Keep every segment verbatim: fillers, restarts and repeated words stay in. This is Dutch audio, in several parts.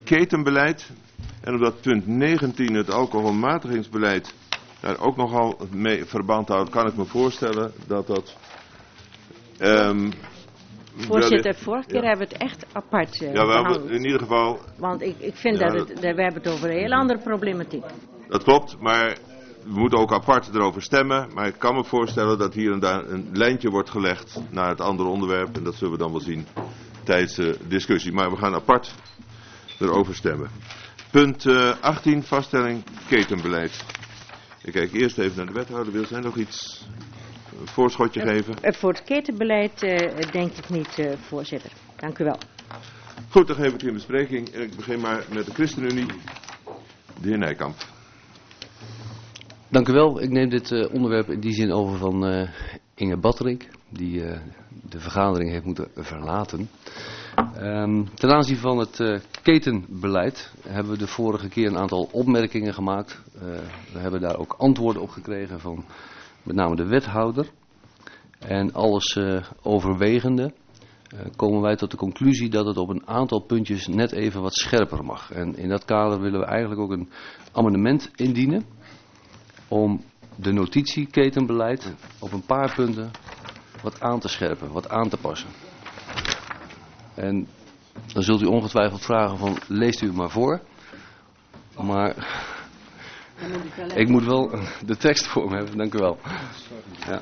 ketenbeleid. En omdat punt negentien, het alcoholmatigingsbeleid, daar ook nogal mee verband houdt, kan ik me voorstellen dat dat... Um, Voorzitter, vorige keer ja. hebben we het echt apart uh, Ja, we hebben in ieder geval... Want ik, ik vind ja, dat, het, dat we hebben het over een heel andere problematiek. Dat klopt, maar we moeten ook apart erover stemmen. Maar ik kan me voorstellen dat hier en daar een lijntje wordt gelegd naar het andere onderwerp. En dat zullen we dan wel zien tijdens de discussie. Maar we gaan apart erover stemmen. Punt uh, achttien, vaststelling ketenbeleid. Ik kijk eerst even naar de wethouder. Wil zij nog iets... een voorschotje geven? Uh, voor het ketenbeleid uh, denk ik niet, uh, voorzitter. Dank u wel. Goed, dan geef ik het in bespreking. En ik begin maar met de ChristenUnie. De heer Nijkamp. Dank u wel. Ik neem dit uh, onderwerp in die zin over van uh, Inge Batterink, die uh, de vergadering heeft moeten verlaten. Um, ten aanzien van het uh, ketenbeleid hebben we de vorige keer een aantal opmerkingen gemaakt. Uh, we hebben daar ook antwoorden op gekregen van met name de wethouder. En alles uh, overwegende uh, komen wij tot de conclusie dat het op een aantal puntjes net even wat scherper mag. En in dat kader willen we eigenlijk ook een amendement indienen om de notitie ketenbeleid op een paar punten wat aan te scherpen, wat aan te passen. En dan zult u ongetwijfeld vragen van, leest u het maar voor. Maar ik moet wel de tekst voor me hebben, dank u wel. Ja.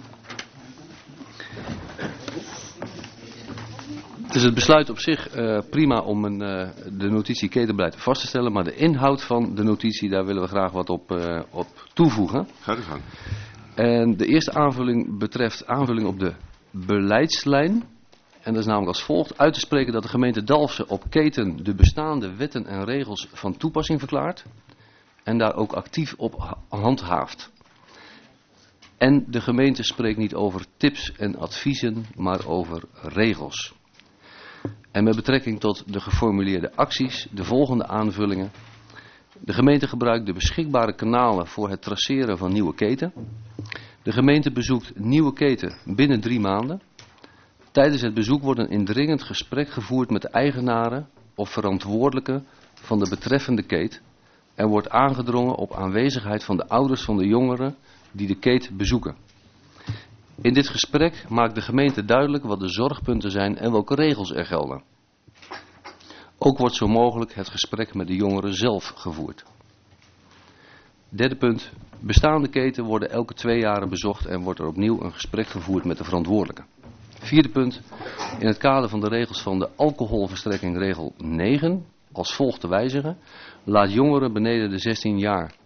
Het is het besluit op zich uh, prima om een, uh, de notitie ketenbeleid vast te stellen, maar de inhoud van de notitie, daar willen we graag wat op, uh, op toevoegen. Ga de gang. En de eerste aanvulling betreft aanvulling op de beleidslijn. En dat is namelijk als volgt: uit te spreken dat de gemeente Dalfsen op keten de bestaande wetten en regels van toepassing verklaart en daar ook actief op handhaaft. En de gemeente spreekt niet over tips en adviezen, maar over regels. En met betrekking tot de geformuleerde acties, de volgende aanvullingen. De gemeente gebruikt de beschikbare kanalen voor het traceren van nieuwe keten. De gemeente bezoekt nieuwe keten binnen drie maanden. Tijdens het bezoek wordt een indringend gesprek gevoerd met de eigenaren of verantwoordelijken van de betreffende keet. Er wordt aangedrongen op aanwezigheid van de ouders van de jongeren die de keet bezoeken. In dit gesprek maakt de gemeente duidelijk wat de zorgpunten zijn en welke regels er gelden. Ook wordt zo mogelijk het gesprek met de jongeren zelf gevoerd. Derde punt. Bestaande keten worden elke twee jaren bezocht en wordt er opnieuw een gesprek gevoerd met de verantwoordelijken. Vierde punt. In het kader van de regels van de alcoholverstrekking regel negen als volgt te wijzigen. Laat jongeren beneden de zestien jaar.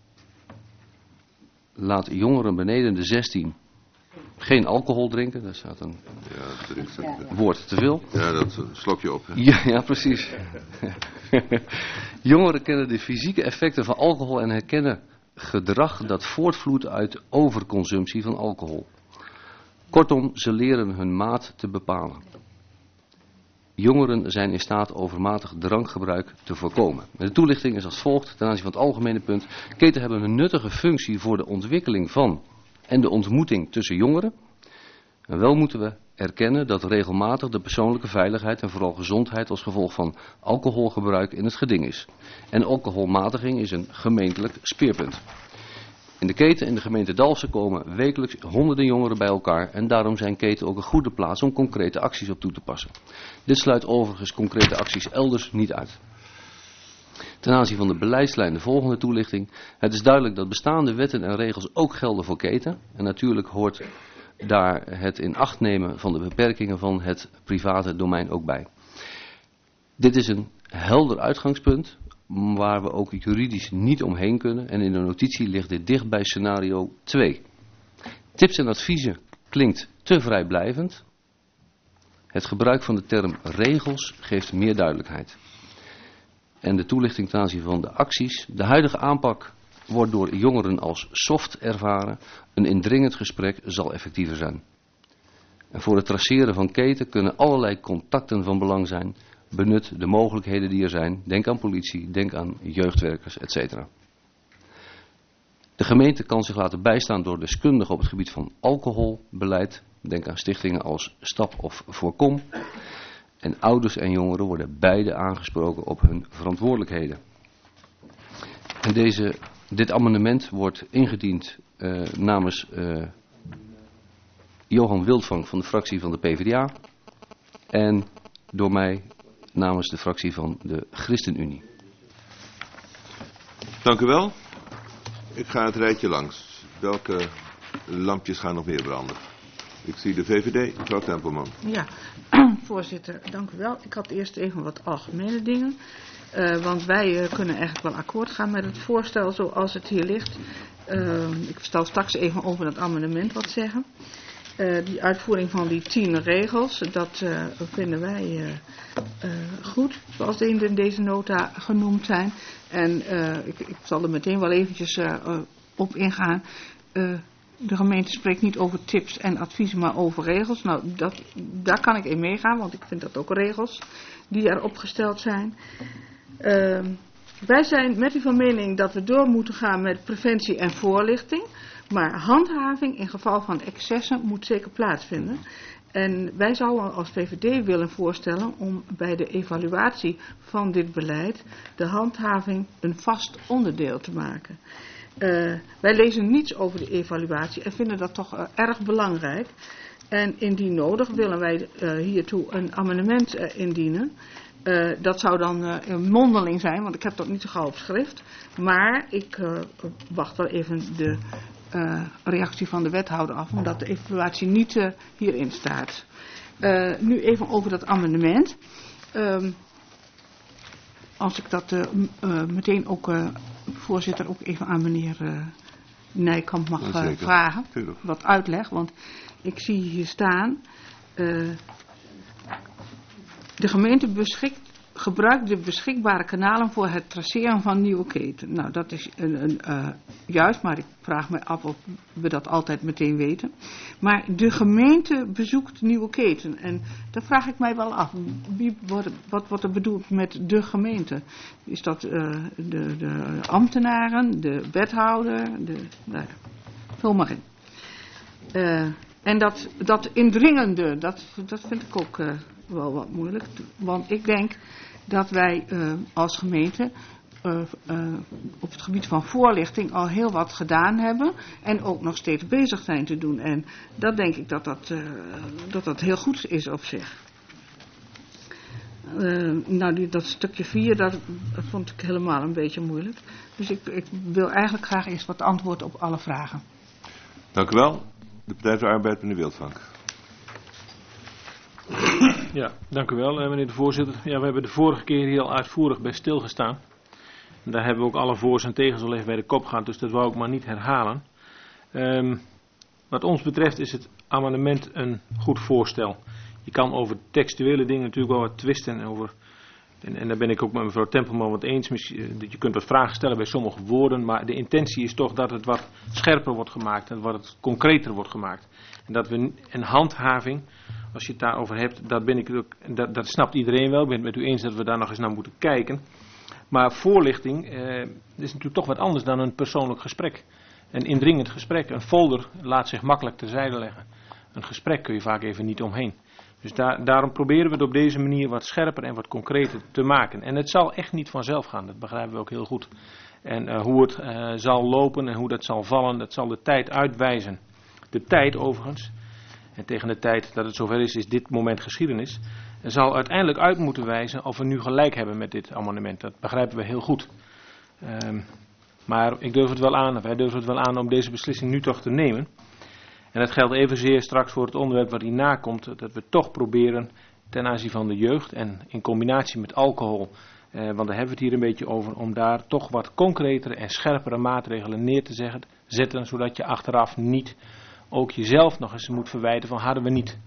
Laat jongeren beneden de zestien geen alcohol drinken. Daar staat een ja, drinkt, ja. woord te veel. Ja, dat slok je op. Hè? Ja, ja, precies. Jongeren kennen de fysieke effecten van alcohol en herkennen gedrag dat voortvloeit uit overconsumptie van alcohol. Kortom, ze leren hun maat te bepalen. Jongeren zijn in staat overmatig drankgebruik te voorkomen. De toelichting is als volgt ten aanzien van het algemene punt. Keten hebben een nuttige functie voor de ontwikkeling van en de ontmoeting tussen jongeren. En wel moeten we erkennen dat regelmatig de persoonlijke veiligheid en vooral gezondheid als gevolg van alcoholgebruik in het geding is. En alcoholmatiging is een gemeentelijk speerpunt. In de keten in de gemeente Dalfsen komen wekelijks honderden jongeren bij elkaar en daarom zijn keten ook een goede plaats om concrete acties op toe te passen. Dit sluit overigens concrete acties elders niet uit. Ten aanzien van de beleidslijn de volgende toelichting. Het is duidelijk dat bestaande wetten en regels ook gelden voor keten. En natuurlijk hoort daar het in acht nemen van de beperkingen van het private domein ook bij. Dit is een helder uitgangspunt waar we ook juridisch niet omheen kunnen. En in de notitie ligt dit dicht bij scenario twee. Tips en adviezen klinkt te vrijblijvend. Het gebruik van de term regels geeft meer duidelijkheid. En de toelichting ten aanzien van de acties. De huidige aanpak wordt door jongeren als soft ervaren. Een indringend gesprek zal effectiever zijn. En voor het traceren van keten kunnen allerlei contacten van belang zijn. Benut de mogelijkheden die er zijn. Denk aan politie, denk aan jeugdwerkers, et cetera. De gemeente kan zich laten bijstaan door deskundigen op het gebied van alcoholbeleid. Denk aan stichtingen als Stap of Voorkom. En ouders en jongeren worden beide aangesproken op hun verantwoordelijkheden. En deze, dit amendement wordt ingediend uh, namens uh, Johan Wildvang van de fractie van de P v d A en door mij namens de fractie van de ChristenUnie. Dank u wel. Ik ga het rijtje langs. Welke lampjes gaan nog meer branden? Ik zie de V V D, mevrouw Tempelman. Ja, voorzitter, dank u wel. Ik had eerst even wat algemene dingen. Uh, want wij uh, kunnen eigenlijk wel akkoord gaan met het voorstel zoals het hier ligt. Uh, ik zal straks even over dat amendement wat zeggen. Uh, die uitvoering van die tien regels, dat uh, vinden wij uh, uh, goed, zoals die in deze nota genoemd zijn. En uh, ik, ik zal er meteen wel eventjes uh, uh, op ingaan. Uh, de gemeente spreekt niet over tips en adviezen, maar over regels. Nou, dat, daar kan ik in meegaan, want ik vind dat ook regels die er opgesteld zijn. Uh, wij zijn met u van mening dat we door moeten gaan met preventie en voorlichting. Maar handhaving in geval van excessen moet zeker plaatsvinden. En wij zouden als V V D willen voorstellen om bij de evaluatie van dit beleid de handhaving een vast onderdeel te maken. Uh, wij lezen niets over de evaluatie en vinden dat toch uh, erg belangrijk. En indien nodig willen wij uh, hiertoe een amendement uh, indienen. Uh, dat zou dan uh, een mondeling zijn, want ik heb dat niet zo gauw op schrift. Maar ik uh, wacht wel even de uh, reactie van de wethouder af, omdat de evaluatie niet uh, hierin staat. Uh, nu even over dat amendement. Um, als ik dat uh, uh, meteen ook, uh, voorzitter, ook even aan meneer uh, Nijkamp mag uh, vragen. Tuurlijk. Wat uitleg, want ik zie hier staan. Uh, De gemeente beschikt, gebruikt de beschikbare kanalen voor het traceren van nieuwe keten. Nou, dat is een, een, uh, juist, maar ik vraag me af of we dat altijd meteen weten. Maar de gemeente bezoekt nieuwe keten. En daar vraag ik mij wel af. Wie wordt, wat wordt er bedoeld met de gemeente? Is dat uh, de, de ambtenaren, de wethouder? De, nou ja, vul maar in. Uh, en dat, dat indringende, dat, dat vind ik ook uh, wel wat moeilijk. Want ik denk dat wij uh, als gemeente uh, uh, op het gebied van voorlichting al heel wat gedaan hebben. En ook nog steeds bezig zijn te doen. En dat denk ik dat dat, uh, dat, dat heel goed is op zich. Uh, nou, die, dat stukje vier, dat, dat vond ik helemaal een beetje moeilijk. Dus ik, ik wil eigenlijk graag eerst wat antwoord op alle vragen. Dank u wel. De Partij voor de Arbeid, meneer Wildvang. Ja, dank u wel, meneer de voorzitter. Ja, we hebben de vorige keer hier al uitvoerig bij stilgestaan. En daar hebben we ook alle voor's en tegens al even bij de kop gehad, dus dat wou ik maar niet herhalen. Um, wat ons betreft is het amendement een goed voorstel. Je kan over textuele dingen natuurlijk wel wat twisten. Over, en, en daar ben ik ook met mevrouw Tempelman wat eens. Je kunt wat vragen stellen bij sommige woorden, maar de intentie is toch dat het wat scherper wordt gemaakt en wat het concreter wordt gemaakt. En dat we een handhaving, als je het daarover hebt, dat, ben ik ook, dat, dat snapt iedereen wel. Ik ben het met u eens dat we daar nog eens naar moeten kijken. Maar voorlichting eh, is natuurlijk toch wat anders dan een persoonlijk gesprek. Een indringend gesprek. Een folder laat zich makkelijk terzijde leggen. Een gesprek kun je vaak even niet omheen. Dus daar, daarom proberen we het op deze manier wat scherper en wat concreter te maken. En het zal echt niet vanzelf gaan, dat begrijpen we ook heel goed. En uh, hoe het uh, zal lopen en hoe dat zal vallen, dat zal de tijd uitwijzen. De tijd overigens, en tegen de tijd dat het zover is, is dit moment geschiedenis, zal uiteindelijk uit moeten wijzen of we nu gelijk hebben met dit amendement. Dat begrijpen we heel goed. Um, maar ik durf het wel aan, wij durven het wel aan om deze beslissing nu toch te nemen. En dat geldt evenzeer straks voor het onderwerp wat hierna komt, dat we toch proberen ten aanzien van de jeugd en in combinatie met alcohol, eh, want daar hebben we het hier een beetje over, om daar toch wat concretere en scherpere maatregelen neer te zeggen, zetten, zodat je achteraf niet ook jezelf nog eens moet verwijten van hadden we niet.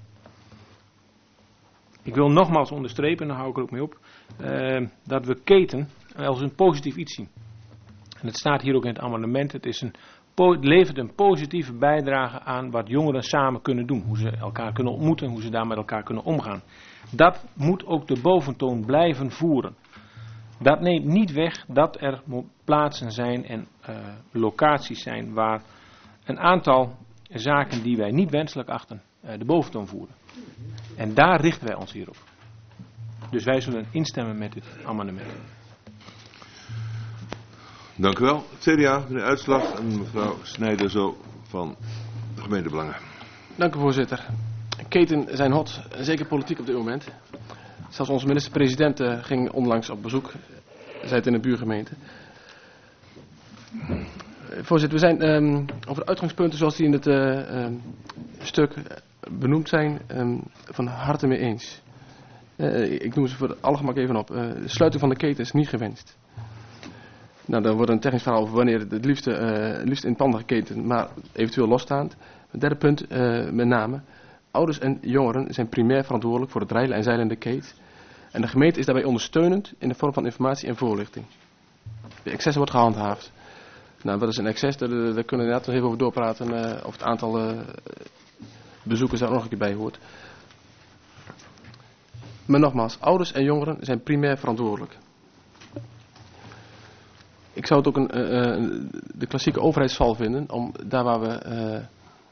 Ik wil nogmaals onderstrepen, en daar hou ik er ook mee op, eh, dat we keten als een positief iets zien. En het staat hier ook in het amendement, het is een Het levert een positieve bijdrage aan wat jongeren samen kunnen doen. Hoe ze elkaar kunnen ontmoeten, hoe ze daar met elkaar kunnen omgaan. Dat moet ook de boventoon blijven voeren. Dat neemt niet weg dat er plaatsen zijn en uh, locaties zijn waar een aantal zaken die wij niet wenselijk achten uh, de boventoon voeren. En daar richten wij ons hier op. Dus wij zullen instemmen met dit amendement. Dank u wel. C D A, meneer Uitslag en mevrouw Snijder zo van de gemeentebelangen. Dank u, voorzitter. Keten zijn hot, zeker politiek op dit moment. Zelfs onze minister-president uh, ging onlangs op bezoek, zij het in de buurgemeente. Uh, voorzitter, we zijn um, over de uitgangspunten zoals die in het uh, um, stuk benoemd zijn, um, van harte mee eens. Uh, ik noem ze voor alle gemak even op. Uh, de sluiting van de keten is niet gewenst. Nou, dan wordt een technisch verhaal over wanneer het liefste, uh, het liefst in panden geketen, maar eventueel losstaand. Het derde punt, uh, met name, ouders en jongeren zijn primair verantwoordelijk voor het reilen en zeilen in de keet. En de gemeente is daarbij ondersteunend in de vorm van informatie en voorlichting. De excessen wordt gehandhaafd. Nou, wat is een excess? Daar, daar kunnen we inderdaad nog even over doorpraten, uh, of het aantal uh, bezoekers daar nog een keer bij hoort. Maar nogmaals, ouders en jongeren zijn primair verantwoordelijk. Ik zou het ook een, uh, de klassieke overheidsval vinden om daar waar we uh,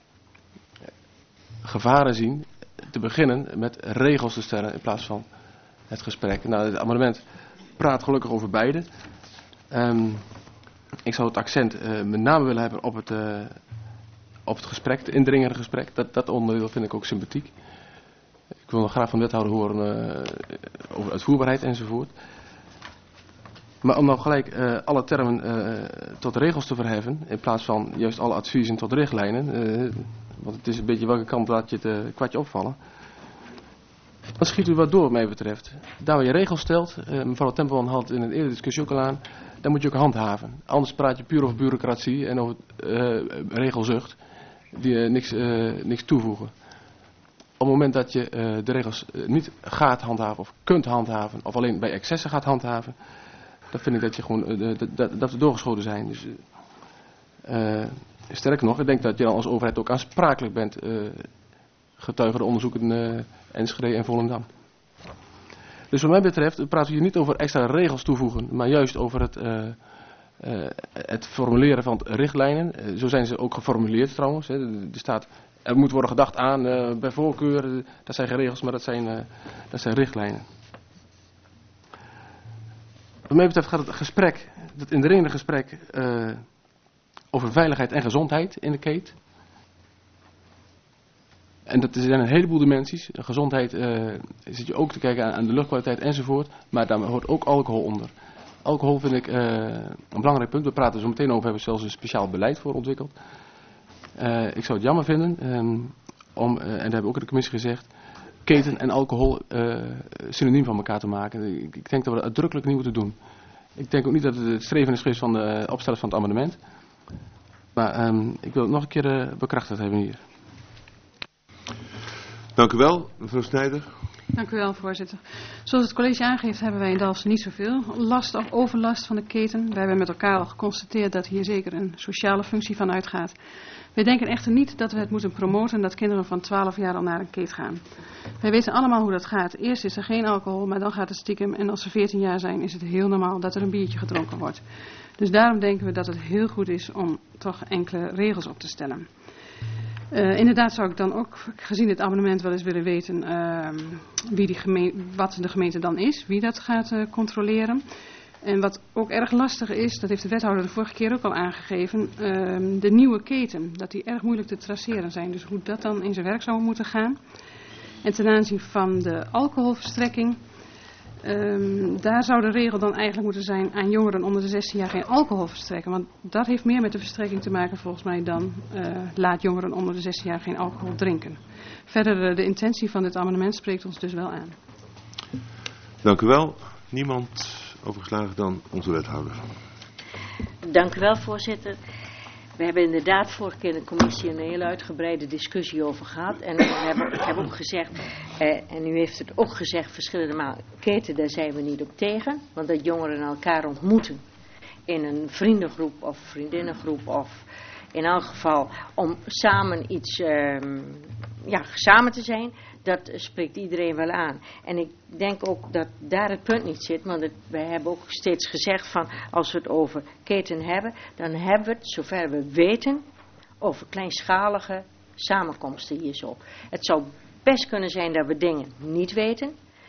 gevaren zien, te beginnen met regels te stellen in plaats van het gesprek. Nou, het amendement praat gelukkig over beide. Um, ik zou het accent uh, met name willen hebben op het, uh, op het gesprek, het indringende gesprek. Dat, dat onderdeel vind ik ook sympathiek. Ik wil nog graag van de wethouder horen uh, over uitvoerbaarheid enzovoort. Maar om nou gelijk uh, alle termen uh, tot regels te verheffen, in plaats van juist alle adviezen tot richtlijnen, uh, want het is een beetje welke kant laat je het uh, kwartje opvallen, dan schiet u wat door wat mij betreft. Daar waar je regels stelt, uh, mevrouw Tempelman had in een eerdere discussie ook al aan, dan moet je ook handhaven. Anders praat je puur over bureaucratie en over uh, regelzucht, die uh, niks, uh, niks toevoegen. Op het moment dat je uh, de regels uh, niet gaat handhaven of kunt handhaven, of alleen bij excessen gaat handhaven, dan vind ik dat je gewoon uh, dat, dat, dat we doorgeschoten zijn. Dus, uh, sterker nog, ik denk dat je dan als overheid ook aansprakelijk bent, uh, getuige de onderzoeken in uh, Enschede en Volendam. Dus wat mij betreft praten we hier niet over extra regels toevoegen, maar juist over het, uh, uh, het formuleren van richtlijnen. Uh, zo zijn ze ook geformuleerd trouwens. Hè. Er staat, er moet worden gedacht aan, uh, bij voorkeur, uh, dat zijn geen regels, maar dat zijn, uh, dat zijn richtlijnen. Wat mij betreft gaat het gesprek, het indringende gesprek, uh, over veiligheid en gezondheid in de keet. En dat zijn een heleboel dimensies. De gezondheid uh, zit je ook te kijken aan, aan de luchtkwaliteit enzovoort. Maar daar hoort ook alcohol onder. Alcohol vind ik uh, een belangrijk punt. We praten er zo meteen over, hebben we zelfs een speciaal beleid voor ontwikkeld. Uh, ik zou het jammer vinden, um, om, uh, en dat hebben we ook in de commissie gezegd, keten en alcohol uh, synoniem van elkaar te maken. Ik, ik denk dat we dat uitdrukkelijk niet moeten doen. Ik denk ook niet dat het het streven is geweest van de uh, opstellers van het amendement. Maar um, ik wil het nog een keer uh, bekrachtigd hebben hier. Dank u wel, mevrouw Snijder. Dank u wel, voorzitter. Zoals het college aangeeft hebben wij in Dalfsen niet zoveel last of overlast van de keten. Wij hebben met elkaar al geconstateerd dat hier zeker een sociale functie van uitgaat. Wij denken echter niet dat we het moeten promoten dat kinderen van twaalf jaar al naar een keet gaan. Wij weten allemaal hoe dat gaat. Eerst is er geen alcohol, maar dan gaat het stiekem. En als ze veertien jaar zijn is het heel normaal dat er een biertje gedronken wordt. Dus daarom denken we dat het heel goed is om toch enkele regels op te stellen. Uh, inderdaad zou ik dan ook, gezien dit amendement, wel eens willen weten uh, wie die gemeen, wat de gemeente dan is, wie dat gaat uh, controleren. En wat ook erg lastig is, dat heeft de wethouder de vorige keer ook al aangegeven, uh, de nieuwe keten, dat die erg moeilijk te traceren zijn. Dus hoe dat dan in zijn werk zou moeten gaan. En ten aanzien van de alcoholverstrekking, Um, daar zou de regel dan eigenlijk moeten zijn aan jongeren onder de zestien jaar geen alcohol verstrekken. Want dat heeft meer met de verstrekking te maken volgens mij dan uh, laat jongeren onder de zestien jaar geen alcohol drinken. Verder, uh, de intentie van dit amendement spreekt ons dus wel aan. Dank u wel. Niemand overgeslagen dan onze wethouder. Dank u wel, voorzitter. We hebben inderdaad vorige keer in de commissie een hele uitgebreide discussie over gehad. En we hebben, ik heb ook gezegd, eh, en u heeft het ook gezegd verschillende malen, keten, daar zijn we niet op tegen. Want dat jongeren elkaar ontmoeten in een vriendengroep of vriendinnengroep of in elk geval om samen iets, eh, ja, samen te zijn, dat spreekt iedereen wel aan. En ik denk ook dat daar het punt niet zit, want het, wij hebben ook steeds gezegd van als we het over keten hebben, dan hebben we het, zover we weten, over kleinschalige samenkomsten hier zo. Het zou best kunnen zijn dat we dingen niet weten.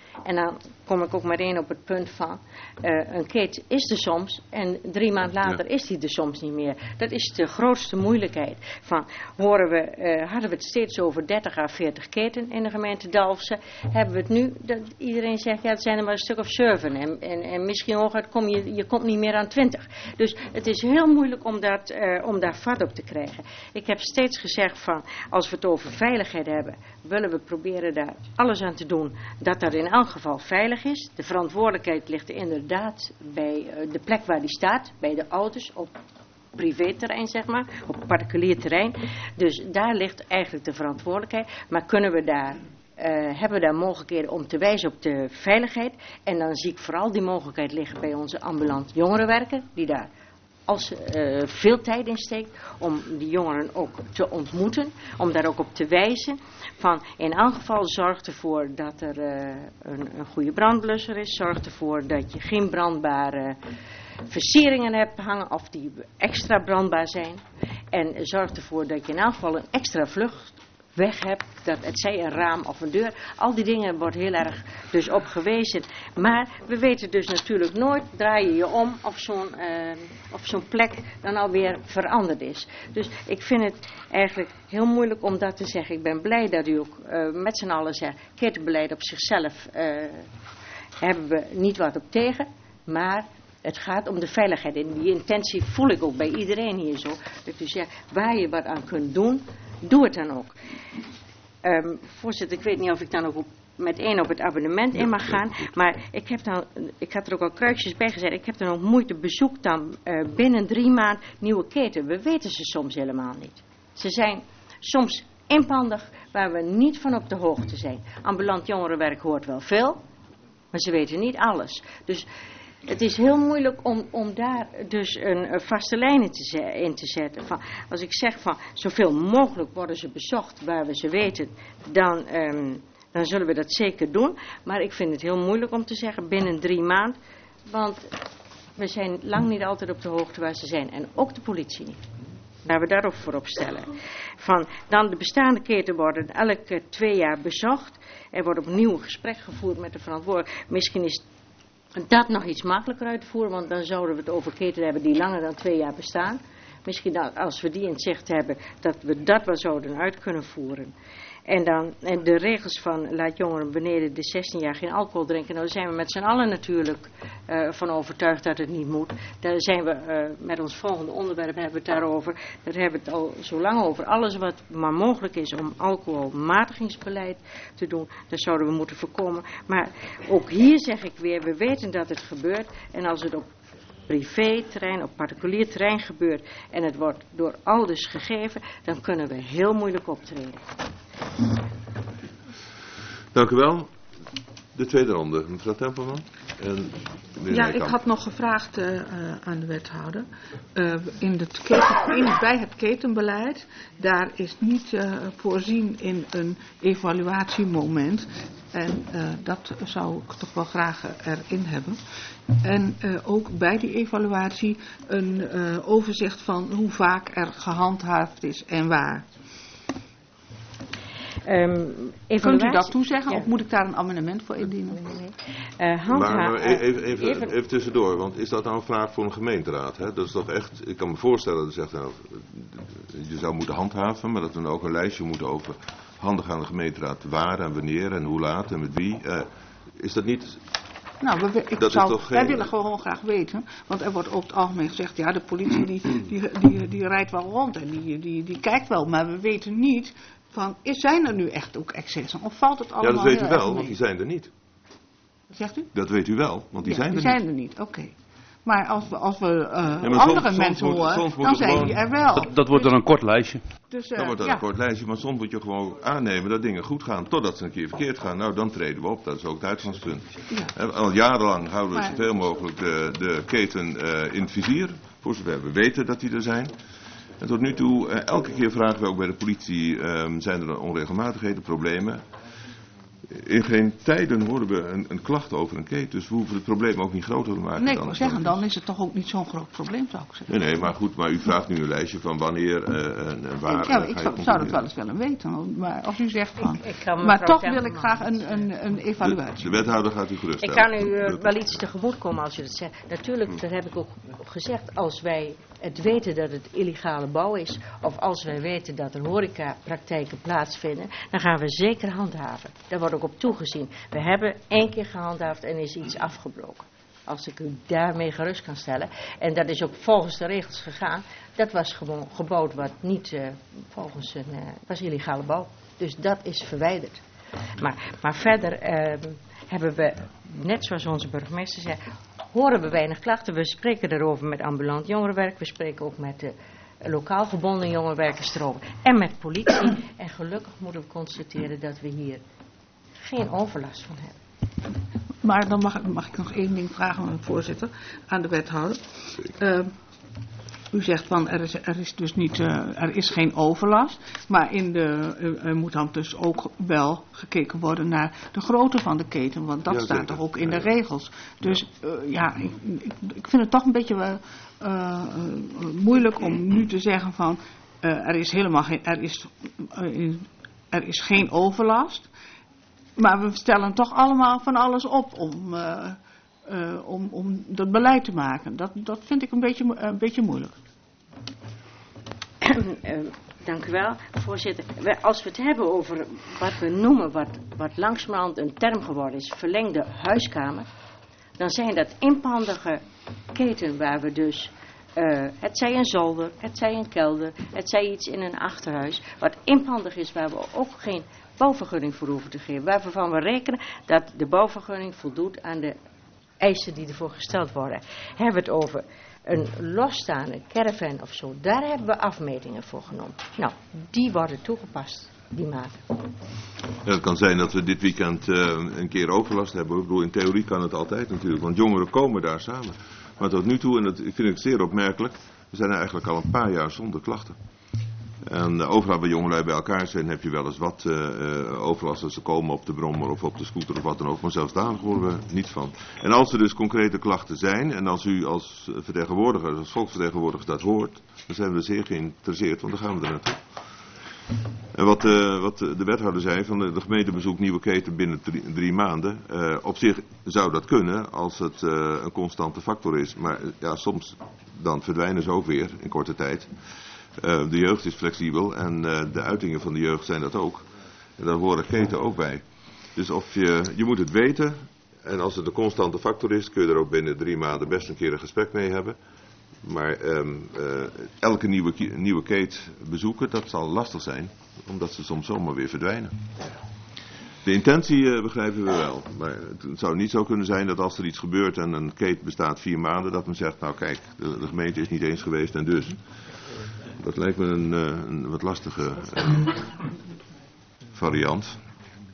En dan kom ik ook meteen op het punt van, uh, een keten is er soms en drie maanden later ja. is die er soms niet meer. Dat is de grootste moeilijkheid. Van, horen we, uh, hadden we het steeds over dertig à veertig keten in de gemeente Dalfsen, hebben we het nu, dat iedereen zegt, ja het zijn er maar een stuk of zeven en, en, en misschien hooguit kom je, je komt niet meer aan twintig. Dus het is heel moeilijk om, dat, uh, om daar vat op te krijgen. Ik heb steeds gezegd van, als we het over veiligheid hebben, willen we proberen daar alles aan te doen dat dat in elk geval veilig is. De verantwoordelijkheid ligt inderdaad bij uh, de plek waar die staat, bij de auto's, op privéterrein zeg maar, op particulier terrein. Dus daar ligt eigenlijk de verantwoordelijkheid. Maar kunnen we daar, uh, hebben we daar mogelijkheden om te wijzen op de veiligheid? En dan zie ik vooral die mogelijkheid liggen bij onze ambulant jongerenwerker, die daar als uh, veel tijd in steekt om die jongeren ook te ontmoeten, om daar ook op te wijzen. Van in elk geval zorg ervoor dat er uh, een, een goede brandblusser is, zorg ervoor dat je geen brandbare versieringen hebt hangen of die extra brandbaar zijn. En zorg ervoor dat je in elk geval een extra vluchtweg hebt, dat het zij een raam of een deur. Al die dingen wordt heel erg dus op gewezen. Maar we weten dus natuurlijk nooit, draai je je om of zo'n uh, of zo'n plek dan alweer veranderd is. Dus ik vind het eigenlijk heel moeilijk om dat te zeggen. Ik ben blij dat u ook uh, met z'n allen zegt, ketenbeleid op zichzelf uh, hebben we niet wat op tegen, maar het gaat om de veiligheid. En die intentie voel ik ook bij iedereen hier zo. Dat u zegt, waar je wat aan kunt doen, doe het dan ook. Um, voorzitter, ik weet niet of ik dan ook op, meteen op het abonnement in mag gaan. Maar ik, heb dan, ik had er ook al kruisjes bij gezet. Ik heb dan ook moeite, bezoek dan uh, binnen drie maanden nieuwe keten. We weten ze soms helemaal niet. Ze zijn soms inpandig waar we niet van op de hoogte zijn. Ambulant jongerenwerk hoort wel veel, maar ze weten niet alles. Dus het is heel moeilijk om, om daar dus een, een vaste lijn in te, in te zetten. Van, als ik zeg van zoveel mogelijk worden ze bezocht waar we ze weten, dan, um, dan zullen we dat zeker doen. Maar ik vind het heel moeilijk om te zeggen binnen drie maanden. Want we zijn lang niet altijd op de hoogte waar ze zijn. En ook de politie niet. Laten we daarop voorop stellen. Van, dan de bestaande keten worden elke twee jaar bezocht. Er wordt opnieuw een gesprek gevoerd met de verantwoordelijke. Misschien is dat nog iets makkelijker uit te voeren, want dan zouden we het over keten hebben die langer dan twee jaar bestaan. Misschien dat, als we die in zicht hebben, dat we dat wel zouden uit kunnen voeren. En dan en de regels van laat jongeren beneden de zestien jaar geen alcohol drinken. Nou, daar zijn we met z'n allen natuurlijk uh, van overtuigd dat het niet moet. Daar zijn we uh, met ons volgende onderwerp hebben we het daarover. Daar hebben we het al zo lang over. Alles wat maar mogelijk is om alcoholmatigingsbeleid te doen, dat zouden we moeten voorkomen. Maar ook hier zeg ik weer, we weten dat het gebeurt. En als het op privé-terrein, op particulier terrein gebeurt en het wordt door ouders gegeven, dan kunnen we heel moeilijk optreden. Dank u wel. De tweede ronde, mevrouw Tempelman. En ja, ik had nog gevraagd uh, uh, aan de wethouder. Uh, in het keten, in, bij het ketenbeleid, daar is niet uh, voorzien in een evaluatiemoment. En uh, dat zou ik toch wel graag erin hebben. En uh, ook bij die evaluatie een uh, overzicht van hoe vaak er gehandhaafd is en waar. Um, Kunt u dat toezeggen, ja, of moet ik daar een amendement voor indienen? Uh, maar, maar even, even, even, even tussendoor, want is dat nou een vraag voor een gemeenteraad? Hè? Dat is toch echt, ik kan me voorstellen dat u zegt, nou, je zou moeten handhaven, maar dat we dan ook een lijstje moeten over handig aan de gemeenteraad waar en wanneer en hoe laat en met wie. Uh, is dat niet... Nou, we, ik dat zou, is toch geen... wij willen gewoon graag weten, want er wordt over het algemeen gezegd, ja, de politie die, die, die, die rijdt wel rond en die, die, die kijkt wel, maar we weten niet van, is, zijn er nu echt ook excessen of valt het allemaal? Ja, dat weet u wel, want die zijn er niet. Wat zegt u? Dat weet u wel, want die ja, zijn die er zijn niet. er niet, oké. Okay. Maar als we, als we uh, ja, andere soms, mensen soms horen, moet, dan zijn gewoon, die er wel. Dat, dat wordt dan een kort lijstje. Dus, uh, dan wordt dat ja. een kort lijstje, maar soms moet je gewoon aannemen dat dingen goed gaan, totdat ze een keer verkeerd gaan. Nou, dan treden we op, dat is ook het uitgangspunt. Ja. Al jarenlang houden we maar, zoveel mogelijk de, de keten uh, in het vizier, voor zover we weten dat die er zijn. En tot nu toe, uh, elke keer vragen we ook bij de politie, uh, zijn er onregelmatigheden, problemen. In geen tijden horen we een, een klacht over een keten, dus we hoeven het probleem ook niet groter te maken. Nee, ik dan wil zeggen, dan is het toch ook niet zo'n groot probleem, zou ik zeggen. Nee, nee, maar goed, maar u vraagt nu een lijstje van wanneer uh, en waar. Ja, uh, ik ga zou, je zou dat wel eens willen weten, maar als u zegt van... Ik, ik kan maar toch Temmerman wil ik graag een, een, een evaluatie. De, de wethouder gaat u gerust Ik kan u uh, wel iets tegemoet komen als u dat zegt. Natuurlijk, dat heb ik ook gezegd, als wij het weten dat het illegale bouw is, of als wij weten dat er horecapraktijken plaatsvinden, dan gaan we zeker handhaven. Daar wordt ook op toegezien. We hebben één keer gehandhaafd en is iets afgebroken. Als ik u daarmee gerust kan stellen. En dat is ook volgens de regels gegaan. Dat was gewoon gebouwd wat niet uh, volgens een, uh, was illegale bouw. Dus dat is verwijderd. Maar, maar verder uh, hebben we, net zoals onze burgemeester zei, horen we weinig klachten. We spreken erover met ambulant jongerenwerk. We spreken ook met de lokaal gebonden jongerenwerkers erover. En met politie. En gelukkig moeten we constateren dat we hier geen overlast van hebben. Maar dan mag, mag ik nog één ding vragen, voorzitter, aan de wethouder. Uh, u zegt van er is, er is dus niet, uh, er is geen overlast, maar in de, uh, er moet dan dus ook wel gekeken worden naar de grootte van de keten, want dat ja, staat toch ook in de regels. Dus uh, ja, ik, ik, ik vind het toch een beetje uh, uh, moeilijk om nu te zeggen van uh, er is helemaal geen, er is, uh, er is geen overlast. Maar we stellen toch allemaal van alles op om, uh, uh, om, om dat beleid te maken. Dat, dat vind ik een beetje, een beetje moeilijk. Uh, dank u wel, voorzitter. Als we het hebben over wat we noemen, wat, wat langzamerhand een term geworden is, verlengde huiskamer, dan zijn dat inpandige keten waar we dus, uh, het zij een zolder, het zij een kelder, het zij iets in een achterhuis, wat inpandig is waar we ook geen bouwvergunning voor hoeven te geven. Waarvan we rekenen dat de bouwvergunning voldoet aan de eisen die ervoor gesteld worden. Hebben we het over een losstaande caravan of zo, daar hebben we afmetingen voor genomen. Nou, die worden toegepast, die maten. Ja, het kan zijn dat we dit weekend uh, een keer overlast hebben. Ik bedoel, in theorie kan het altijd natuurlijk, want jongeren komen daar samen. Maar tot nu toe, en dat vind ik zeer opmerkelijk, we zijn er eigenlijk al een paar jaar zonder klachten. En uh, overal waar jongelui bij elkaar zijn, heb je wel eens wat uh, uh, overlast als ze komen op de brommer of op de scooter of wat dan ook. Maar zelfs daar horen we niets van. En als er dus concrete klachten zijn, en als u als vertegenwoordiger, als volksvertegenwoordiger dat hoort, dan zijn we zeer geïnteresseerd, want dan gaan we er naartoe. En wat, uh, wat de wethouder zei, van de, de gemeente bezoekt nieuwe keten binnen drie, drie maanden. Uh, op zich zou dat kunnen als het uh, een constante factor is. Maar uh, ja, soms dan verdwijnen ze ook weer in korte tijd. Uh, de jeugd is flexibel en uh, de uitingen van de jeugd zijn dat ook. En daar horen keten ook bij. Dus of je, je moet het weten. En als het een constante factor is, kun je er ook binnen drie maanden best een keer een gesprek mee hebben. Maar um, uh, elke nieuwe, nieuwe keet bezoeken, dat zal lastig zijn. Omdat ze soms zomaar weer verdwijnen. De intentie uh, begrijpen we wel. Maar het zou niet zo kunnen zijn dat als er iets gebeurt en een keet bestaat vier maanden, dat men zegt, nou kijk, de, de gemeente is niet eens geweest en dus. Dat lijkt me een, een wat lastige uh, variant.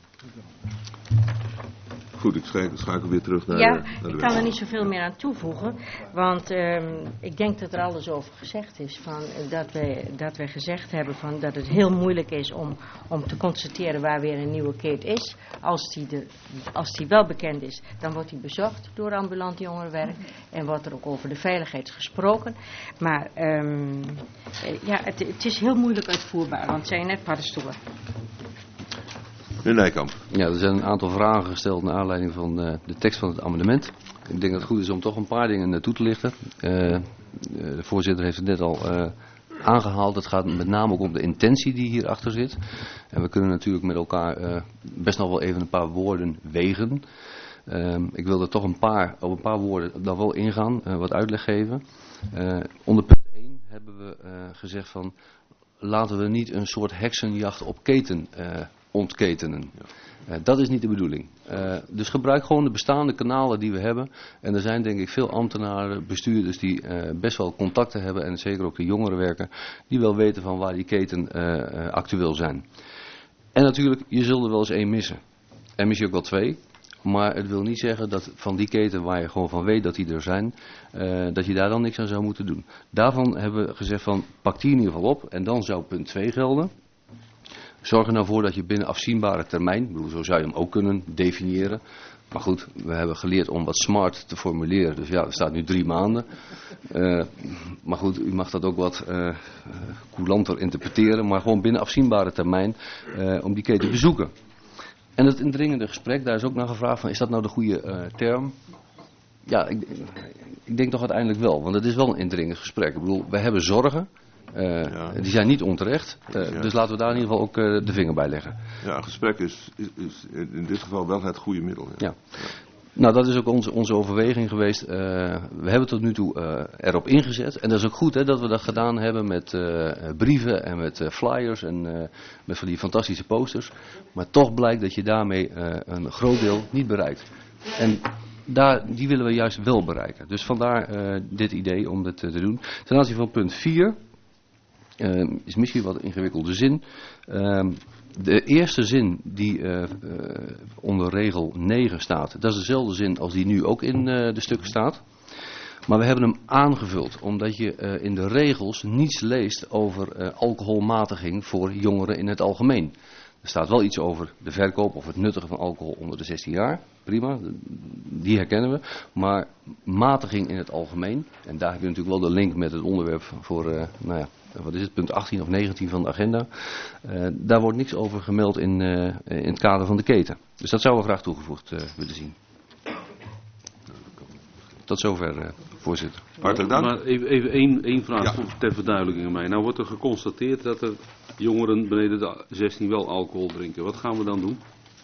Goed, ik schakel weer terug naar, ja, naar de ik kan er niet zoveel meer aan toevoegen. Want um, ik denk dat er alles over gezegd is. Van, dat, wij, dat wij gezegd hebben van, dat het heel moeilijk is om, om te constateren waar weer een nieuwe keet is. Als die, de, als die wel bekend is, dan wordt die bezocht door ambulant jongerenwerk. En wordt er ook over de veiligheid gesproken. Maar um, ja, het, het is heel moeilijk uitvoerbaar. Want het zijn net paddenstoelen. Meneer Nijkamp. Ja, er zijn een aantal vragen gesteld naar aanleiding van uh, de tekst van het amendement. Ik denk dat het goed is om toch een paar dingen toe te lichten. Uh, de voorzitter heeft het net al uh, aangehaald. Het gaat met name ook om de intentie die hierachter zit. En we kunnen natuurlijk met elkaar uh, best nog wel even een paar woorden wegen. Uh, ik wil er toch een paar, op een paar woorden dan wel ingaan, uh, wat uitleg geven. Uh, onder punt één hebben we uh, gezegd van, laten we niet een soort heksenjacht op keten uh, ontketenen. Uh, dat is niet de bedoeling. Uh, dus gebruik gewoon de bestaande kanalen die we hebben. En er zijn denk ik veel ambtenaren, bestuurders die uh, best wel contacten hebben. En zeker ook de jongerenwerker. Die wel weten van waar die keten uh, uh, actueel zijn. En natuurlijk, je zult er wel eens één missen. En misschien ook wel twee. Maar het wil niet zeggen dat van die keten waar je gewoon van weet dat die er zijn. Uh, dat je daar dan niks aan zou moeten doen. Daarvan hebben we gezegd van pak die in ieder geval op. En dan zou punt twee gelden. Zorg er nou voor dat je binnen afzienbare termijn, ik bedoel, zo zou je hem ook kunnen definiëren. Maar goed, we hebben geleerd om wat smart te formuleren. Dus ja, er staat nu drie maanden. Uh, maar goed, u mag dat ook wat uh, coulanter interpreteren. Maar gewoon binnen afzienbare termijn uh, om die keten te bezoeken. En het indringende gesprek, daar is ook naar gevraagd van, is dat nou de goede uh, term? Ja, ik, ik denk toch uiteindelijk wel. Want het is wel een indringend gesprek. Ik bedoel, we hebben zorgen. Uh, ja. Die zijn niet onterecht, uh, ja. Dus laten we daar in ieder geval ook uh, de vinger bij leggen. Ja, een gesprek is, is, is in dit geval wel het goede middel. Ja. Ja. Ja. Nou, dat is ook onze, onze overweging geweest. Uh, we hebben tot nu toe uh, erop ingezet. En dat is ook goed hè, dat we dat gedaan hebben met uh, brieven en met uh, flyers en uh, met van die fantastische posters. Maar toch blijkt dat je daarmee uh, een groot deel niet bereikt. En daar, die willen we juist wel bereiken. Dus vandaar uh, dit idee om dit uh, te doen. Ten aanzien van punt vier... Uh, is misschien wat een ingewikkelde zin. Uh, de eerste zin die uh, uh, onder regel negen staat, dat is dezelfde zin als die nu ook in uh, de stukken staat. Maar we hebben hem aangevuld, omdat je uh, in de regels niets leest over uh, alcoholmatiging voor jongeren in het algemeen. Er staat wel iets over de verkoop of het nuttigen van alcohol onder de zestien jaar. Prima, die herkennen we. Maar matiging in het algemeen, en daar heb je natuurlijk wel de link met het onderwerp voor, uh, nou ja, wat is het, punt achttien of negentien van de agenda. Uh, daar wordt niks over gemeld in, uh, in het kader van de keten. Dus dat zouden we graag toegevoegd uh, willen zien. Tot zover, uh, voorzitter. Hartelijk dank. Maar even, even één, één vraag ja. ter verduidelijking aan mij. Nou wordt er geconstateerd dat er jongeren beneden de zestien wel alcohol drinken. Wat gaan we dan doen?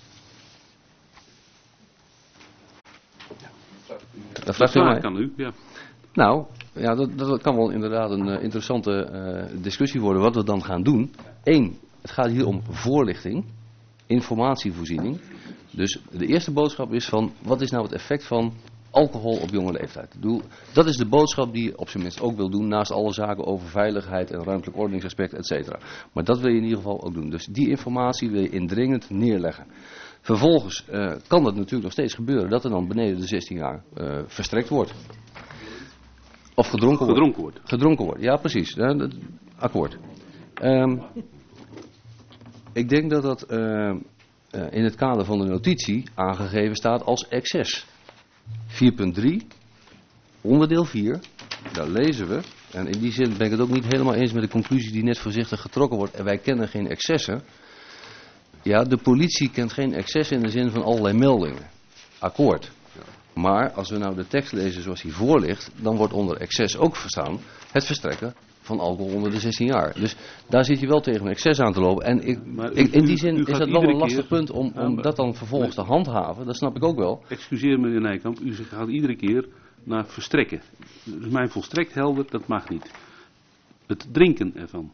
Dat vraagt u mij. Kan u, ja. Nou, ja, dat, dat kan wel inderdaad een uh, interessante uh, discussie worden wat we dan gaan doen. Eén, het gaat hier om voorlichting, informatievoorziening. Dus de eerste boodschap is van, wat is nou het effect van alcohol op jonge leeftijd? Ik bedoel, dat is de boodschap die je op zijn minst ook wil doen, naast alle zaken over veiligheid en ruimtelijk ordeningsaspect, et cetera. Maar dat wil je in ieder geval ook doen. Dus die informatie wil je indringend neerleggen. Vervolgens uh, kan het natuurlijk nog steeds gebeuren dat er dan beneden de zestien jaar uh, verstrekt wordt. Of gedronken wordt. Gedronken wordt. Gedronken wordt, ja precies. Ja, dat, akkoord. Um, ik denk dat dat uh, uh, in het kader van de notitie aangegeven staat als excess. vier punt drie, onderdeel vier, daar lezen we. En in die zin ben ik het ook niet helemaal eens met de conclusie die net voorzichtig getrokken wordt. En wij kennen geen excessen. Ja, de politie kent geen excessen in de zin van allerlei meldingen. Akkoord. Maar als we nou de tekst lezen zoals die voor ligt, dan wordt onder excess ook verstaan het verstrekken van alcohol onder de zestien jaar. Dus daar zit je wel tegen een excess aan te lopen. En ik, u, ik, in die zin u, u is dat wel een lastig keer, punt om, om dat dan vervolgens te handhaven. Dat snap ik ook wel. Excuseer meneer Nijkamp, u gaat iedere keer naar verstrekken. Dus mij volstrekt helder, dat mag niet. Het drinken ervan.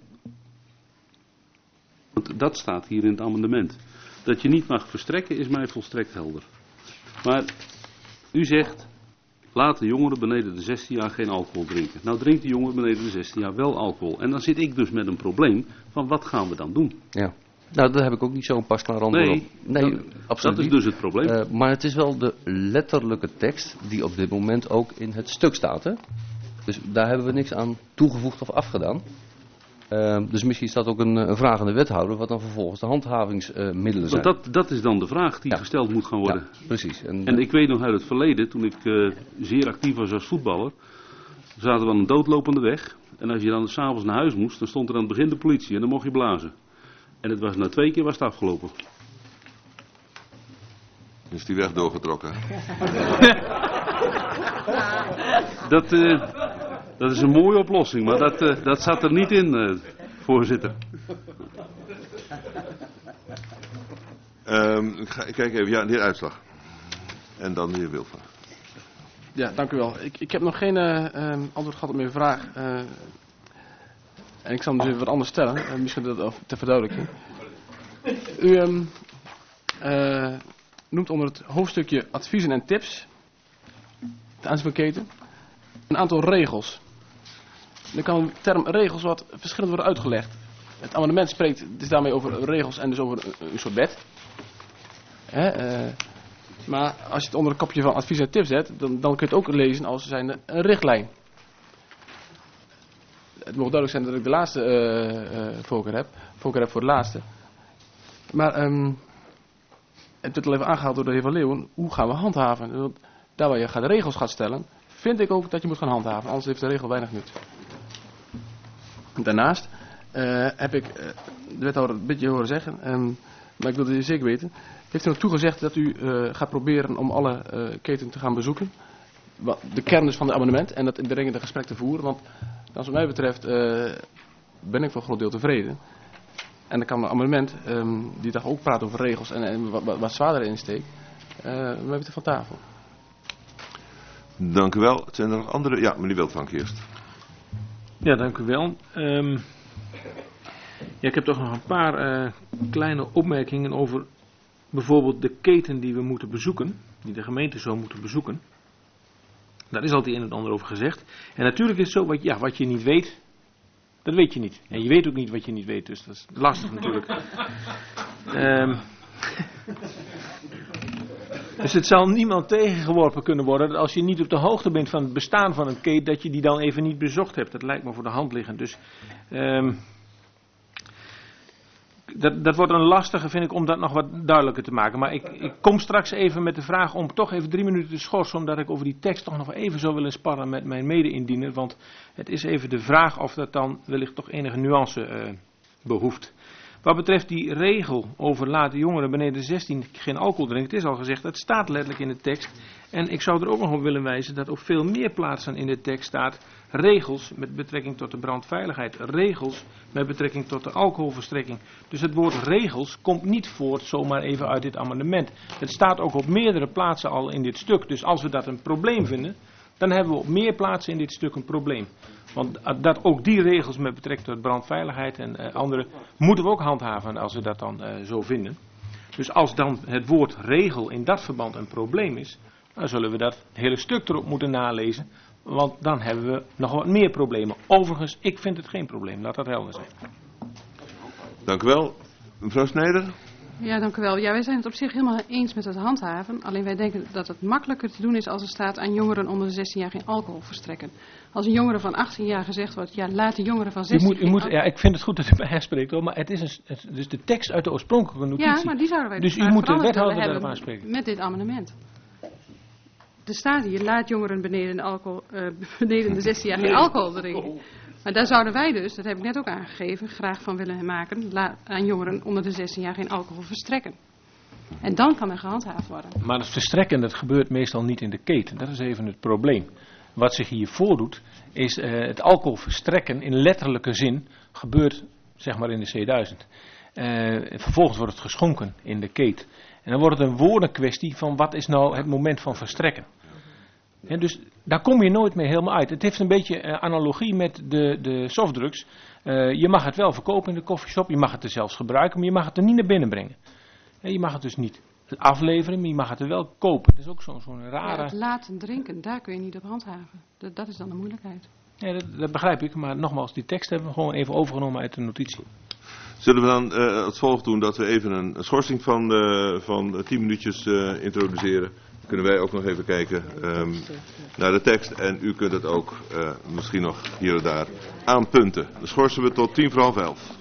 Want dat staat hier in het amendement. Dat je niet mag verstrekken is mij volstrekt helder. Maar u zegt, laat de jongeren beneden de zestien jaar geen alcohol drinken. Nou drinkt de jongeren beneden de zestien jaar wel alcohol. En dan zit ik dus met een probleem van wat gaan we dan doen? Ja. Nou, daar heb ik ook niet zo'n pasklaar antwoord nee, op. Nee, dat, absoluut dat is dus het probleem. Uh, maar het is wel de letterlijke tekst die op dit moment ook in het stuk staat. Hè? Dus daar hebben we niks aan toegevoegd of afgedaan. Uh, dus misschien staat ook een, een vraag aan de wethouder wat dan vervolgens de handhavingsmiddelen uh, zijn. Want dat, dat is dan de vraag die ja. gesteld moet gaan worden. Ja, precies. En, en ik weet nog uit het verleden, toen ik uh, zeer actief was als voetballer, zaten we aan een doodlopende weg. En als je dan s'avonds naar huis moest, dan stond er aan het begin de politie en dan mocht je blazen. En het was na twee keer was het afgelopen. Is die weg doorgetrokken? dat, uh, dat is een mooie oplossing, maar dat, uh, dat zat er niet in, uh, voorzitter. Um, ik, ga, ik kijk even, ja, de heer Uitslag. En dan de heer Wilva. Ja, dank u wel. Ik, ik heb nog geen uh, um, antwoord gehad op mijn vraag. Uh, en ik zal hem dus even wat anders stellen. Uh, misschien dat ter verduidelijking. U um, uh, noemt onder het hoofdstukje adviezen en tips, de aanspreekketen, een aantal regels. Dan kan de term regels wat verschillend worden uitgelegd. Het amendement spreekt dus daarmee over regels en dus over een, een soort wet. Hè, uh, maar als je het onder het kopje van advies en tips zet, dan, dan kun je het ook lezen als zijnde een richtlijn. Het moet duidelijk zijn dat ik de laatste uh, uh, voorkeur heb. Voorkeur heb voor het laatste. Maar um, het werd al even aangehaald door de heer Van Leeuwen. Hoe gaan we handhaven? Want daar waar je de regels gaat stellen, vind ik ook dat je moet gaan handhaven. Anders heeft de regel weinig nut. Daarnaast uh, heb ik uh, de wethouder een beetje horen zeggen, um, maar ik wilde het zeker weten. Heeft u nog toegezegd dat u uh, gaat proberen om alle uh, keten te gaan bezoeken? Wat de kern is van het amendement en dat in de dringende gesprek te voeren. Want wat mij betreft uh, ben ik voor een groot deel tevreden. En dan kan het amendement, um, die dag ook praat over regels en, en wat, wat, wat zwaardere insteek, uh, we hebben het van tafel. Dank u wel. Zijn er nog andere? Ja, meneer Wildvank eerst. Ja, dank u wel. Um, ja, ik heb toch nog een paar uh, kleine opmerkingen over bijvoorbeeld de keten die we moeten bezoeken, die de gemeente zou moeten bezoeken. Daar is al het een en het ander over gezegd. En natuurlijk is het zo, wat, ja, wat je niet weet, dat weet je niet. En je weet ook niet wat je niet weet, dus dat is lastig natuurlijk. Um, dus het zal niemand tegengeworpen kunnen worden dat als je niet op de hoogte bent van het bestaan van een keten, dat je die dan even niet bezocht hebt. Dat lijkt me voor de hand liggend. Dus um, dat, dat wordt een lastige, vind ik, om dat nog wat duidelijker te maken. Maar ik, ik kom straks even met de vraag om toch even drie minuten te schorsen, omdat ik over die tekst toch nog even zou willen sparren met mijn mede-indiener. Want het is even de vraag of dat dan wellicht toch enige nuance uh, behoeft. Wat betreft die regel over laat de jongeren beneden de zestien geen alcohol drinken, het is al gezegd, dat staat letterlijk in de tekst. En ik zou er ook nog op willen wijzen dat op veel meer plaatsen in de tekst staat regels met betrekking tot de brandveiligheid, regels met betrekking tot de alcoholverstrekking. Dus het woord regels komt niet voort zomaar even uit dit amendement. Het staat ook op meerdere plaatsen al in dit stuk. Dus als we dat een probleem vinden, dan hebben we op meer plaatsen in dit stuk een probleem. Want dat ook die regels met betrekking tot brandveiligheid en uh, andere moeten we ook handhaven als we dat dan uh, zo vinden. Dus als dan het woord regel in dat verband een probleem is, dan zullen we dat hele stuk erop moeten nalezen. Want dan hebben we nog wat meer problemen. Overigens, ik vind het geen probleem. Laat dat helder zijn. Dank u wel. Mevrouw Snijder? Ja, dank u wel. Ja, wij zijn het op zich helemaal eens met het handhaven. Alleen wij denken dat het makkelijker te doen is als er staat aan jongeren onder de zestien jaar geen alcohol verstrekken. Als een jongere van achttien jaar gezegd wordt, ja, laat de jongeren van zestien... U moet, u moet, ja, ik vind het goed dat u bij aanspreekt, hoor, maar het is, een, het, dus de tekst uit de oorspronkelijke notitie. Ja, maar die zouden wij dus u moet de wethouder daarop hebben aanspreken. Met dit amendement. Er staat hier, laat jongeren beneden de, alcohol, uh, beneden de zestien jaar geen alcohol drinken. Maar daar zouden wij dus, dat heb ik net ook aangegeven, graag van willen maken, laat aan jongeren onder de zestien jaar geen alcohol verstrekken. En dan kan er gehandhaafd worden. Maar het verstrekken, dat gebeurt meestal niet in de keten. Dat is even het probleem. Wat zich hier voordoet, is uh, het alcohol verstrekken in letterlijke zin gebeurt, zeg maar, in de C duizend. Uh, vervolgens wordt het geschonken in de keet. En dan wordt het een woordenkwestie van wat is nou het moment van verstrekken. En dus daar kom je nooit meer helemaal uit. Het heeft een beetje uh, analogie met de, de softdrugs. Uh, je mag het wel verkopen in de koffieshop, je mag het er zelfs gebruiken, maar je mag het er niet naar binnen brengen. En je mag het dus niet afleveren, maar je mag het er wel kopen. Dat is ook zo'n zo'n rare... Ja, het laten drinken, daar kun je niet op handhaven. Dat, dat is dan de moeilijkheid. Ja, dat, dat begrijp ik, maar nogmaals, die tekst hebben we gewoon even overgenomen uit de notitie. Zullen we dan uh, het volgende doen, dat we even een, een schorsing van, uh, van tien minuutjes uh, introduceren. Dan kunnen wij ook nog even kijken um, naar de tekst en u kunt het ook uh, misschien nog hier en daar aanpunten. Dan schorsen we tot tien voor half elf.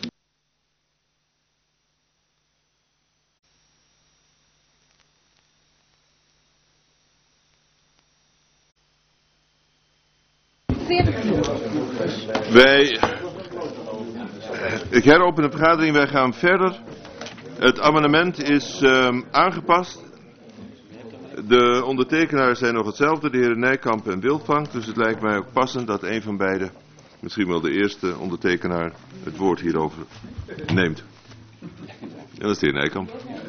Wij, ik heropen de vergadering, wij gaan verder. Het amendement is um, aangepast. De ondertekenaars zijn nog hetzelfde, de heren Nijkamp en Wildvank. Dus het lijkt mij ook passend dat een van beiden, misschien wel de eerste ondertekenaar, het woord hierover neemt. En dat is de heer Nijkamp.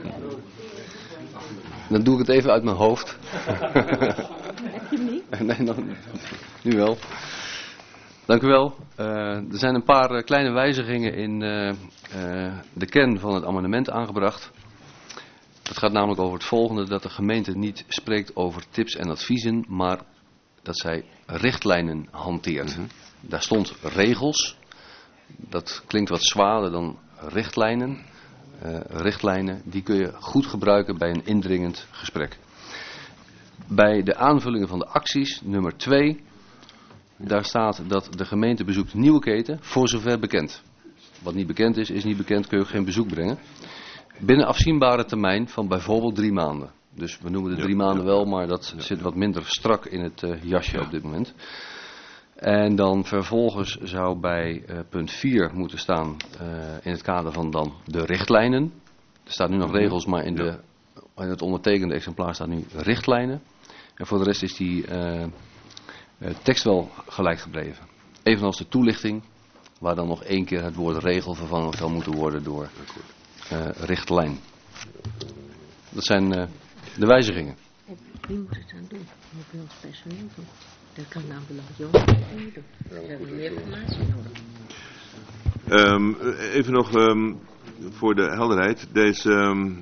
Dan doe ik het even uit mijn hoofd. Heb je hem niet? Nee, dan, nu wel. Dank u wel. Uh, er zijn een paar uh, kleine wijzigingen in uh, uh, de kern van het amendement aangebracht. Het gaat namelijk over het volgende, dat de gemeente niet spreekt over tips en adviezen, maar dat zij richtlijnen hanteert. Mm-hmm. Daar stond regels, dat klinkt wat zwaarder dan richtlijnen. Uh, richtlijnen, die kun je goed gebruiken bij een indringend gesprek. Bij de aanvullingen van de acties, nummer twee, daar staat dat de gemeente bezoekt nieuwe keten, voor zover bekend. Wat niet bekend is, is niet bekend, kun je ook geen bezoek brengen. Binnen afzienbare termijn van bijvoorbeeld drie maanden. Dus we noemen de drie Ja, maanden ja. wel, maar dat Ja. zit wat minder strak in het uh, jasje Ja. op dit moment. En dan vervolgens zou bij uh, punt vier moeten staan uh, in het kader van dan de richtlijnen. Er staan nu nog regels, maar in, de, in het ondertekende exemplaar staan nu richtlijnen. En voor de rest is die uh, uh, tekst wel gelijk gebleven. Evenals de toelichting, waar dan nog één keer het woord regel vervangen zou moeten worden door uh, richtlijn. Dat zijn uh, de wijzigingen. Wie moet het dan doen? Moet bij ons personeel doen? Dat kan nou belangrijk jongeren niet doen. We hebben meer informatie nodig. Um, even nog um, voor de helderheid. Deze, um,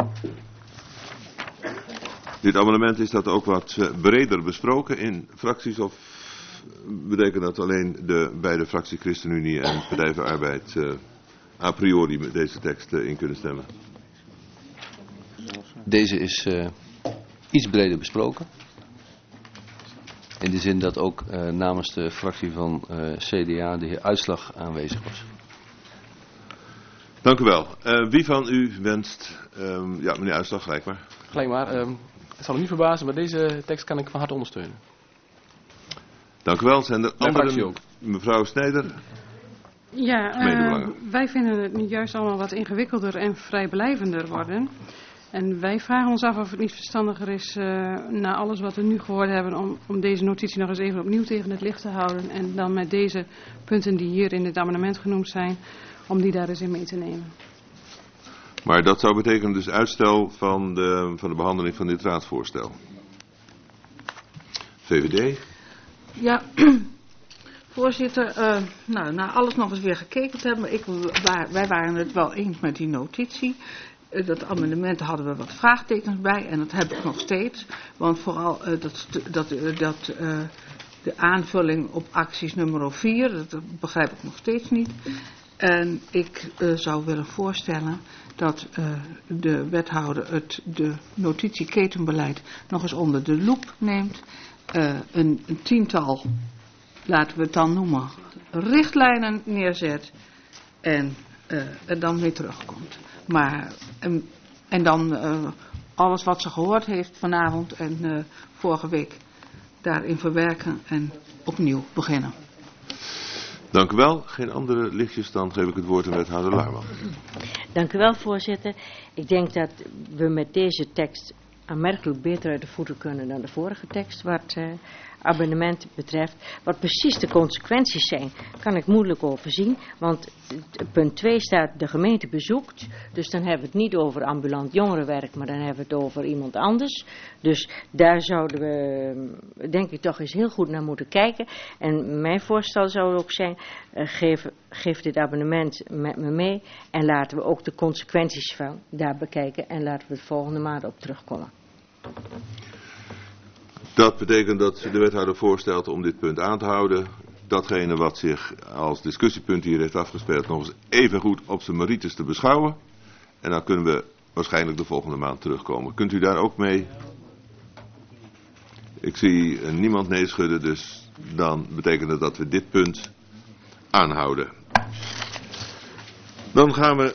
dit amendement, is dat ook wat uh, breder besproken in fracties? Of betekent dat alleen de beide fracties ChristenUnie en Partij voor Arbeid uh, a priori met deze tekst uh, in kunnen stemmen? Deze is uh, iets breder besproken. In de zin dat ook uh, namens de fractie van uh, C D A de heer Uitslag aanwezig was. Dank u wel. Uh, wie van u wenst... Um, ja, meneer Uitslag, gelijk maar. Gelijk maar, um, het zal u niet verbazen, maar deze tekst kan ik van harte ondersteunen. Dank u wel. Zijn er Mijn fractie anderen? ook. Mevrouw Snijder. Ja, uh, Medebelangen. wij vinden het nu juist allemaal wat ingewikkelder en vrijblijvender worden. En wij vragen ons af of het niet verstandiger is, uh, na alles wat we nu gehoord hebben, om, om deze notitie nog eens even opnieuw tegen het licht te houden. En dan met deze punten die hier in het amendement genoemd zijn, om die daar eens in mee te nemen. Maar dat zou betekenen dus uitstel van de, van de behandeling van dit raadsvoorstel. V V D. Ja, voorzitter, uh, nou, na alles nog eens weer gekeken te hebben, ik, waar, wij waren het wel eens met die notitie. Uh, dat amendement hadden we wat vraagtekens bij en dat heb ik nog steeds. Want vooral uh, dat, dat, uh, dat uh, de aanvulling op acties nummer vier, dat, dat begrijp ik nog steeds niet. En ik uh, zou willen voorstellen dat uh, de wethouder het de notitie ketenbeleid nog eens onder de loep neemt. Uh, een, een tiental, laten we het dan noemen, richtlijnen neerzet en uh, er dan weer terugkomt. Maar, en, en dan uh, alles wat ze gehoord heeft vanavond en uh, vorige week daarin verwerken en opnieuw beginnen. Dank u wel. Geen andere lichtjes, dan geef ik het woord aan wethouder Laarman. Dank u wel, voorzitter. Ik denk dat we met deze tekst aanmerkelijk beter uit de voeten kunnen dan de vorige tekst wat uh, abonnement betreft. Wat precies de consequenties zijn, kan ik moeilijk overzien. Want punt twee staat de gemeente bezoekt. Dus dan hebben we het niet over ambulant jongerenwerk, maar dan hebben we het over iemand anders. Dus daar zouden we denk ik toch eens heel goed naar moeten kijken. En mijn voorstel zou ook zijn, uh, geef, geef dit abonnement met me mee. En laten we ook de consequenties van daar bekijken. En laten we het volgende maand op terugkomen. Dat betekent dat de wethouder voorstelt om dit punt aan te houden. Datgene wat zich als discussiepunt hier heeft afgespeeld nog eens even goed op zijn merites te beschouwen. En dan kunnen we waarschijnlijk de volgende maand terugkomen. Kunt u daar ook mee? Ik zie niemand nee schudden, dus dan betekent dat dat we dit punt aanhouden. Dan gaan we